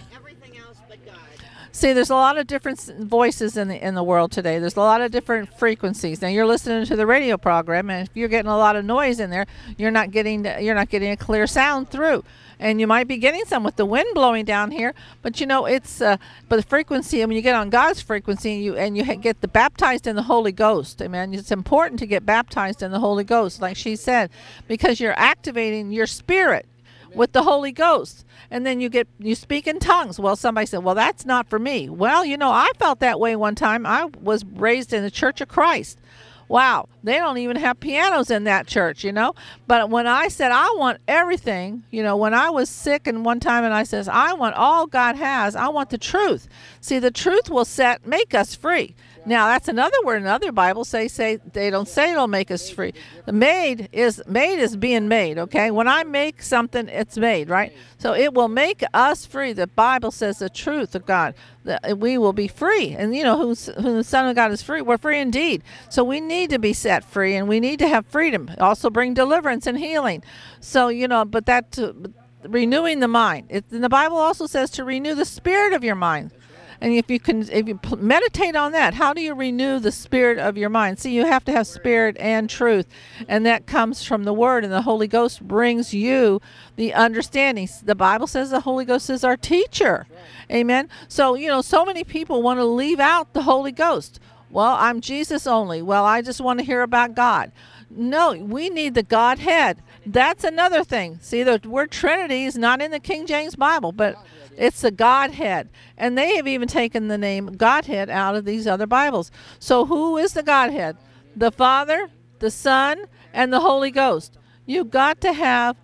see, there's a lot of different voices in the world today. There's a lot of different frequencies. Now you're listening to the radio program, and if you're getting a lot of noise in there, you're not getting a clear sound through. And you might be getting some with the wind blowing down here, but you know it's but the frequency. And when you get on God's frequency, and you get baptized in the Holy Ghost, amen. It's important to get baptized in the Holy Ghost, like she said, because you're activating your spirit with the Holy Ghost. And then you speak in tongues. Well, somebody said, well, that's not for me. Well, you know, I felt that way one time. I was raised in the Church of Christ. wow, they don't even have pianos in that church, you know. But when I said I want everything, you know, when I was sick and one time and I says I want all God has, I want the truth. See, the truth will make us free. Now that's another word. Another Bible say they don't say it'll make us free. The made is being made. Okay, when I make something, it's made, right? So it will make us free. The Bible says the truth of God, that we will be free. And you know, who the Son of God is free, we're free indeed. So we need to be set free, and we need to have freedom. Also bring deliverance and healing. So you know, but renewing the mind. And the Bible also says to renew the spirit of your mind. And if you meditate on that, how do you renew the spirit of your mind? See, you have to have spirit and truth, and that comes from the Word, and the Holy Ghost brings you the understanding. The Bible says the Holy Ghost is our teacher. Amen. So, you know, so many people want to leave out the Holy Ghost. Well, I'm Jesus only. Well, I just want to hear about God. No, we need the Godhead. That's another thing. See, the word Trinity is not in the King James Bible, but it's the Godhead. And they have even taken the name Godhead out of these other Bibles. So who is the Godhead? The Father, the Son, and the Holy Ghost. You've got to have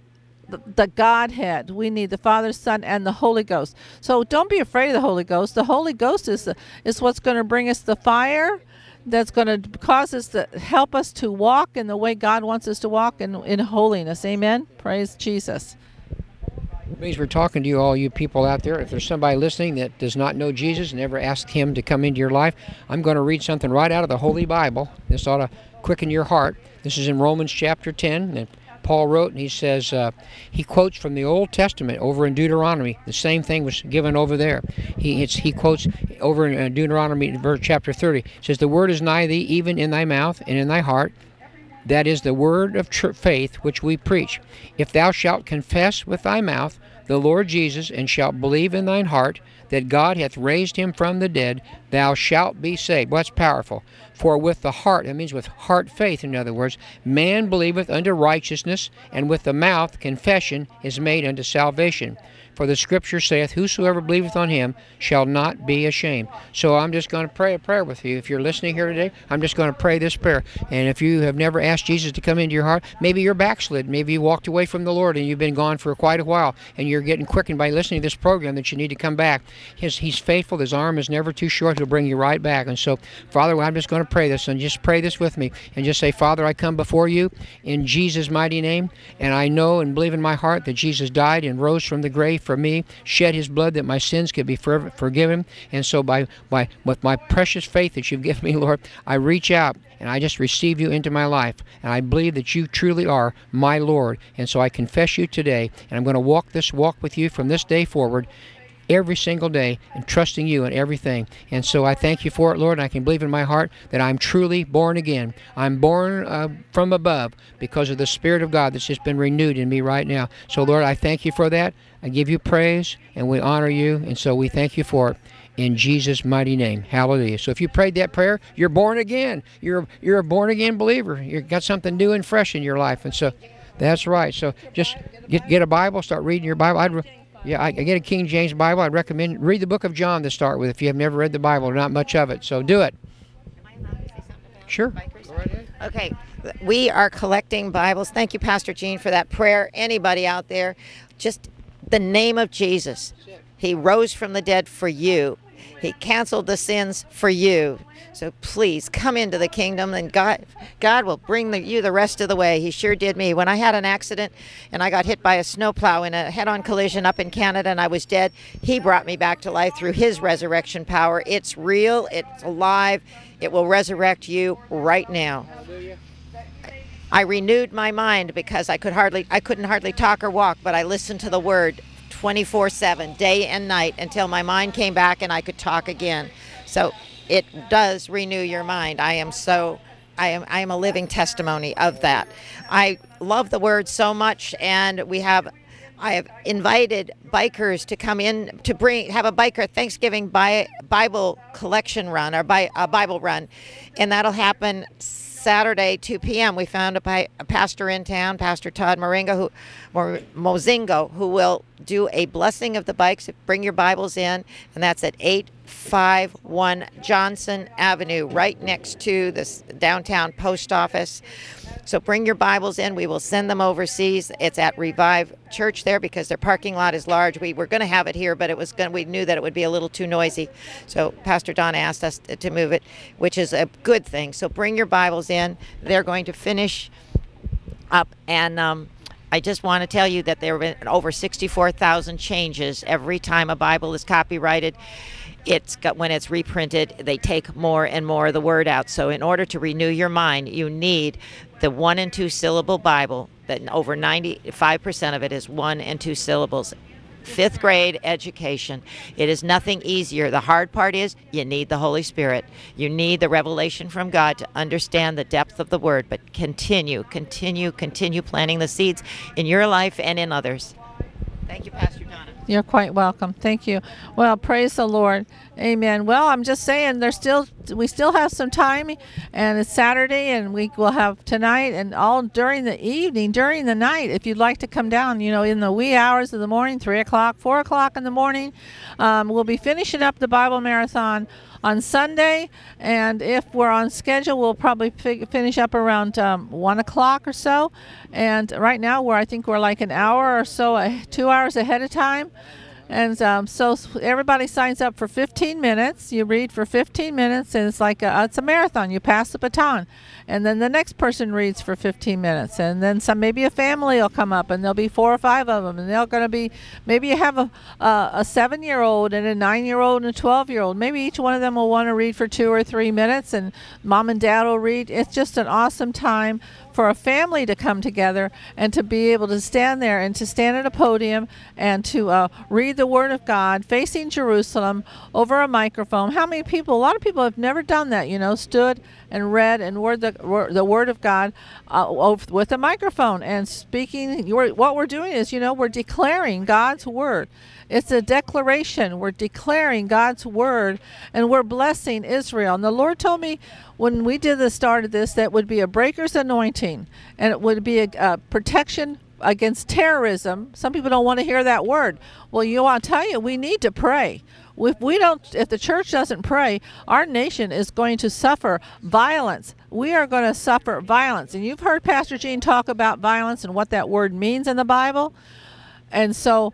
the Godhead. We need the Father, Son, and the Holy Ghost. So don't be afraid of the Holy Ghost. The Holy Ghost is what's going to bring us the fire that's going to cause us to help us to walk in the way God wants us to walk in holiness. Amen. Praise Jesus. Please, we're talking to you, all you people out there. If there's somebody listening that does not know Jesus and never asked him to come into your life, I'm going to read something right out of the Holy Bible. This ought to quicken your heart. This is in Romans chapter 10. And Paul wrote, and he says, he quotes from the Old Testament over in Deuteronomy. The same thing was given over there. He quotes over in Deuteronomy chapter 30. It says, the word is nigh thee, even in thy mouth and in thy heart. That is the word of faith which we preach. If thou shalt confess with thy mouth the Lord Jesus, and shalt believe in thine heart that God hath raised him from the dead, thou shalt be saved. Well, that's powerful. For with the heart, that means with heart faith, in other words, man believeth unto righteousness, and with the mouth confession is made unto salvation. For the Scripture saith, whosoever believeth on him shall not be ashamed. So I'm just going to pray a prayer with you. If you're listening here today, I'm just going to pray this prayer. And if you have never asked Jesus to come into your heart, maybe you're backslid. Maybe you walked away from the Lord and you've been gone for quite a while, and you're getting quickened by listening to this program that you need to come back. He's faithful. His arm is never too short. He'll bring you right back. And so, Father, I'm just going to pray this, and just pray this with me. And just say, Father, I come before you in Jesus' mighty name, and I know and believe in my heart that Jesus died and rose from the grave for me, shed his blood that my sins could be forgiven. And so with my precious faith that you've given me, Lord, I reach out and I just receive you into my life, and I believe that you truly are my Lord. And so I confess you today, and I'm going to walk with you from this day forward, every single day, and trusting you in everything. And so I thank you for it, Lord, and I can believe in my heart that I'm truly born again. I'm born from above because of the Spirit of God that's just been renewed in me right now. So, Lord, I thank you for that. I give you praise, and we honor you, and so we thank you for it in Jesus' mighty name. Hallelujah. So if you prayed that prayer, you're born again. You're a born-again believer. You've got something new and fresh in your life, and so that's right. So just get a Bible, start reading your Bible. I get a King James Bible. I'd recommend read the book of John to start with if you have never read the Bible, or not much of it. So do it. Am I allowed to say something? Sure. Okay, we are collecting Bibles. Thank you, Pastor Gene, for that prayer. Anybody out there, just the name of Jesus. He rose from the dead for you. He canceled the sins for you. So please come into the kingdom, and God will bring you the rest of the way. He sure did me. When I had an accident and I got hit by a snowplow in a head-on collision up in Canada and I was dead, he brought me back to life through his resurrection power. It's real. It's alive. It will resurrect you right now. I renewed my mind because I couldn't hardly talk or walk, but I listened to the word 24/7, day and night, until my mind came back and I could talk again. So it does renew your mind. I am a living testimony of that. I love the word so much, and I have invited bikers to come in to have a biker Thanksgiving Bible collection run, or a Bible run, and that'll happen Saturday, 2 p.m. We found a pastor in town, Pastor Todd Mozingo, who will do a blessing of the bikes. Bring your Bibles in, and that's at 8 151 Johnson Avenue, right next to this downtown post office. So bring your Bibles in. We will send them overseas. It's at Revive Church there because their parking lot is large. We were going to have it here, but we knew that it would be a little too noisy. So Pastor Donna asked us to move it, which is a good thing. So bring your Bibles in. They're going to finish up, and I just want to tell you that there have been over 64,000 changes every time a Bible is copyrighted. When it's reprinted, they take more and more of the word out. So in order to renew your mind, you need the 1 and 2 syllable Bible. That over 95% of it is 1 and 2 syllables. 5th grade education. It is nothing easier. The hard part is you need the Holy Spirit. You need the revelation from God to understand the depth of the word. But continue planting the seeds in your life and in others. Thank you, Pastor Donna. You're quite welcome. Thank you. Well, praise the Lord. Amen. Well, I'm just saying we still have some time, and it's Saturday, and we will have tonight and all during the evening, during the night, if you'd like to come down, in the wee hours of the morning, 3 o'clock, 4 o'clock in the morning. We'll be finishing up the Bible Marathon on Sunday, and if we're on schedule, we'll probably finish up around 1 o'clock or so. And right now, I think we're like an hour or so, 2 hours ahead of time. And so everybody signs up for 15 minutes. You read for 15 minutes, and it's like it's a marathon. You pass the baton, and then the next person reads for 15 minutes, and then maybe a family will come up, and there'll be 4 or 5 of them, and they're going to be, maybe you have a 7-year-old and a 9-year-old and a 12-year-old. Maybe each one of them will want to read for 2 or 3 minutes, and mom and dad will read. It's just an awesome time for a family to come together and to be able to stand there and to stand at a podium and to read the Word of God facing Jerusalem over a microphone. How many people? A lot of people have never done that, stood and read and the Word of God with a microphone and speaking. What we're doing is, we're declaring God's Word. It's a declaration. We're declaring God's word, and we're blessing Israel. And the Lord told me when we started this, that would be a breaker's anointing, and it would be a protection against terrorism. Some people don't want to hear that word. Well, I'll tell you, we need to pray. If the church doesn't pray, our nation is going to suffer violence. We are going to suffer violence. And you've heard Pastor Gene talk about violence and what that word means in the Bible. And so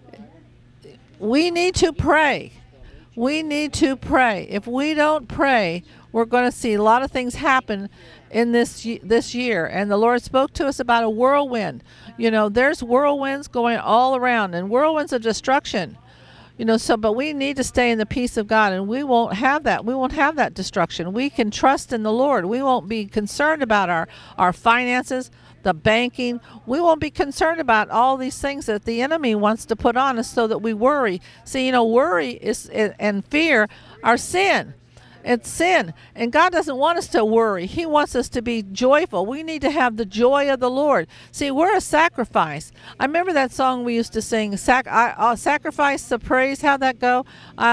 we need to pray. We need to pray. If we don't pray, we're going to see a lot of things happen in this year. And the Lord spoke to us about a whirlwind. There's whirlwinds going all around, and whirlwinds of destruction. But we need to stay in the peace of God, and we won't have that. We won't have that destruction. We can trust in the Lord. We won't be concerned about our finances, the banking. We won't be concerned about all these things that the enemy wants to put on us so that we worry. See, worry and fear are sin. It's sin. And God doesn't want us to worry. He wants us to be joyful. We need to have the joy of the Lord. See, we're a sacrifice. I remember that song we used to sing, Sacrifice the Praise. How'd that go?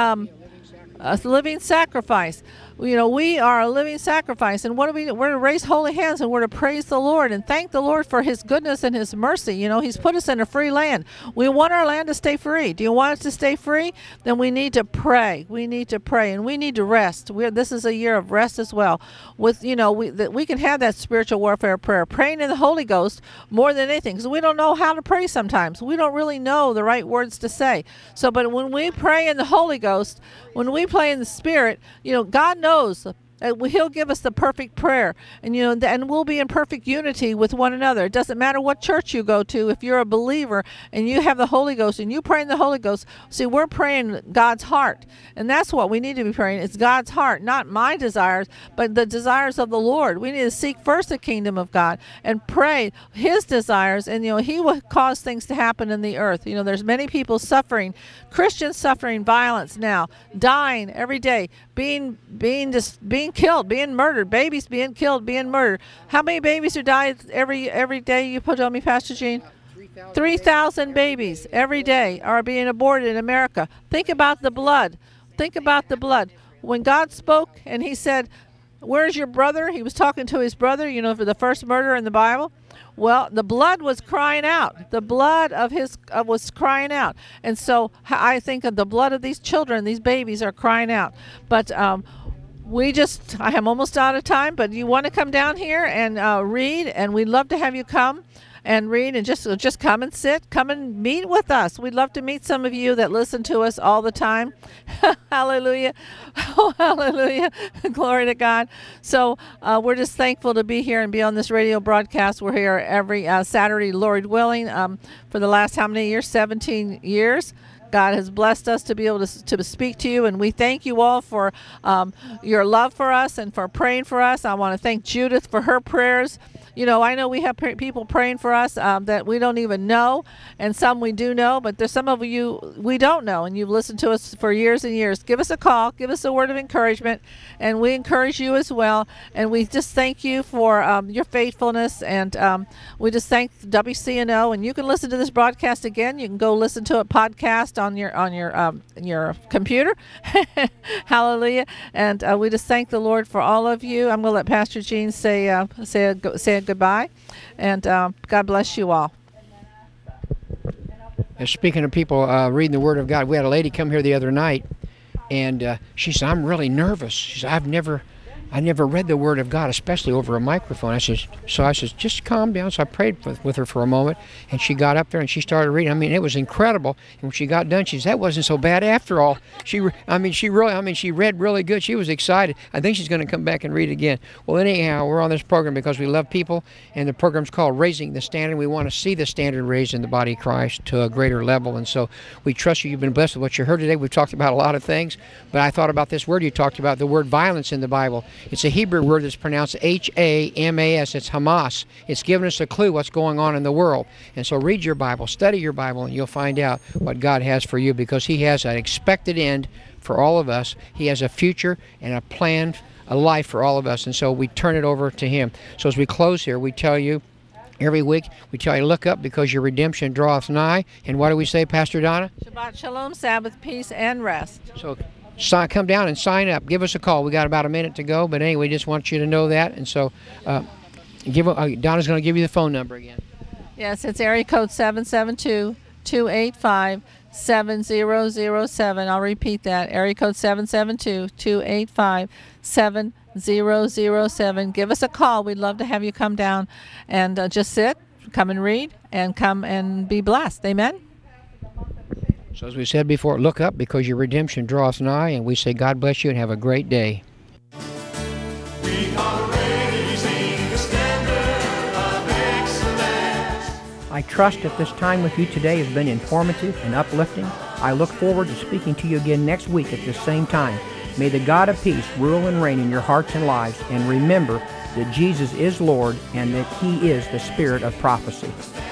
A living sacrifice. We are a living sacrifice. And what do we do? We're to raise holy hands, and we're to praise the Lord and thank the Lord for his goodness and his mercy. He's put us in a free land. We want our land to stay free. Do you want it to stay free? Then we need to pray. We need to pray, and we need to rest. This is a year of rest as well. We can have that spiritual warfare prayer, praying in the Holy Ghost more than anything, because we don't know how to pray sometimes. We don't really know the right words to say. But when we pray in the Holy Ghost, when we pray in the Spirit, God knows he'll give us the perfect prayer, and and we'll be in perfect unity with one another. It doesn't matter what church you go to. If you're a believer and you have the Holy Ghost and you pray in the Holy Ghost, see, we're praying God's heart, and that's what we need to be praying. It's God's heart, not my desires, but the desires of the Lord. We need to seek first the kingdom of God and pray his desires, and he will cause things to happen in the earth. There's many people suffering, Christians suffering violence now, dying every day, being killed, being murdered, babies being killed, being murdered. How many babies are died every day? You put on me, Pastor Gene. 3,000 babies every day are being aborted in America. Think about the blood. Think about the blood. When God spoke and he said, "Where's your brother?" He was talking to his brother, for the first murder in the Bible. Well, the blood was crying out. The blood of his was crying out. And so I think of the blood of these children, these babies are crying out. But I am almost out of time, but you want to come down here and read, and we'd love to have you come and read, and just come and sit, come and meet with us. We'd love to meet some of you that listen to us all the time. Hallelujah. Oh, hallelujah. Glory to God. So we're just thankful to be here and be on this radio broadcast. We're here every Saturday, Lord willing, for the last how many years? 17 years. God has blessed us to be able to speak to you, and we thank you all for your love for us and for praying for us. I want to thank Judith for her prayers. You know, I know we have people praying for us that we don't even know, and some we do know, but there's some of you we don't know, and you've listened to us for years and years. Give us a call, give us a word of encouragement, and we encourage you as well. And we just thank you for your faithfulness, and we just thank WCNO. And you can listen to this broadcast again. You can go listen to it podcast on your computer. Hallelujah. And we just thank the Lord for all of you. I'm going to let Pastor Gene say goodbye, and God bless you all. Speaking of people reading the Word of God, we had a lady come here the other night, and she said, "I'm really nervous." She said, I never read the Word of God, especially over a microphone. I said, just calm down. So I prayed with her for a moment, and she got up there and she started reading. I mean, it was incredible. And when she got done, she said, "That wasn't so bad after all." She read really good. She was excited. I think she's going to come back and read again. Well, anyhow, we're on this program because we love people, and the program's called Raising the Standard. We want to see the standard raised in the body of Christ to a greater level, and so we trust you. You've been blessed with what you heard today. We've talked about a lot of things, but I thought about this word you talked about, the word violence in the Bible. It's a Hebrew word that's pronounced H-A-M-A-S. It's Hamas. It's giving us a clue what's going on in the world. And so read your Bible, study your Bible, and you'll find out what God has for you, because He has an expected end for all of us. He has a future and a plan, a life for all of us. And so we turn it over to Him. So as we close here, we tell you, every week, we tell you, look up because your redemption draweth nigh. And what do we say, Pastor Donna? Shabbat Shalom, Sabbath, peace, and rest. So come down and sign up. Give us a call. We got about a minute to go, but anyway, just want you to know that. And so Donna's going to give you the phone number again. Yes, it's area code 772-285-7007. I'll repeat that. Area code 772-285-7007. Give us a call. We'd love to have you come down and just sit, come and read, and come and be blessed. Amen? So as we said before, look up because your redemption draweth nigh, and we say God bless you and have a great day. We are raising the standard of excellence. I trust that this time with you today has been informative and uplifting. I look forward to speaking to you again next week at the same time. May the God of peace rule and reign in your hearts and lives, and remember that Jesus is Lord and that He is the Spirit of prophecy.